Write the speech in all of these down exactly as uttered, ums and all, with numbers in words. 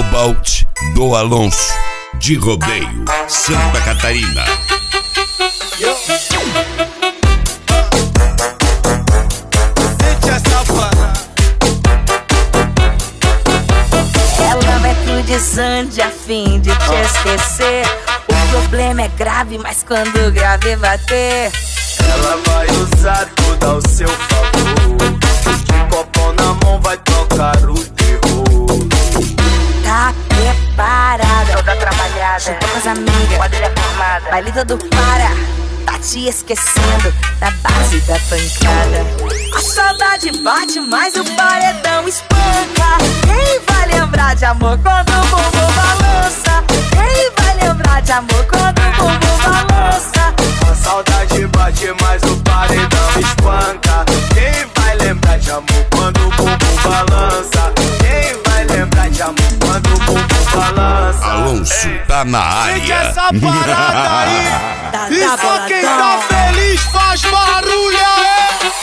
Cobalt do Alonso, de Rodeio, Santa Catarina. Ela vai pro desande a fim de te esquecer. O problema é grave, mas quando o grave bater, ela vai usar tudo ao seu favor. De copão na mão vai tocar o terror. tá preparada, toda trabalhada, junto com as amigas, quadrilha formada, baile todo para, tá te esquecendo da base da pancada. A saudade bate, mas o paredão espanca. Quem vai lembrar de amor quando o bumbum balança? Quem vai lembrar de amor quando o bumbum balança? A saudade bate, mas o paredão espanca. Quem vai lembrar de amor quando o bumbum balança? Quem vai lembrar de amor quando o bumbum balança? Alonso tá na área. Sente essa parada aí. Tá, E tá só quem tá boladão. feliz faz barulho aí.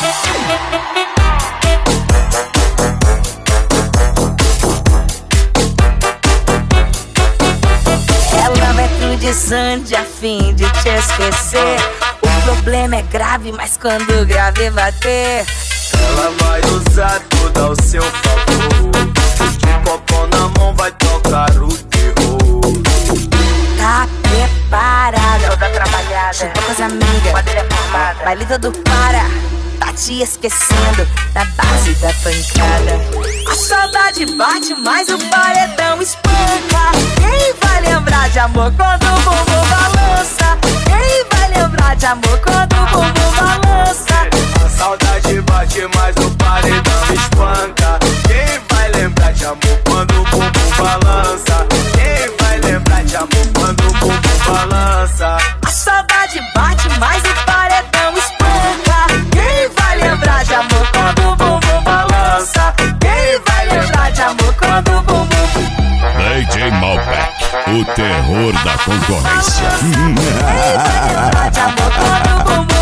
Ela vai pro desande a fim de te esquecer. O problema é grave, mas quando o grave bater, ela vai usar tudo ao seu favor. De copão na mão vai tocar o terror. tá preparada, toda trabalhada, junto com as amigas, quadrilha formada, baile todo para, tá te esquecendo da base da pancada. A saudade bate, mas o paredão espanca. Quem vai lembrar de amor quando o bumbum balança? Quem vai lembrar de amor quando o bumbum balança? A saudade bate, mas o paredão espanca. Quem vai lembrar de amor quando o bumbum balança? Quem vai lembrar de amor quando o bumbum balança? A saudade bate, mas o paredão espanca. Quem vai lembrar de amor quando o bumbum balança? Quem vai lembrar de amor quando o bumbum D J Malbec, o terror da concorrência. balança? Quem vai lembrar de amor quando o bumbum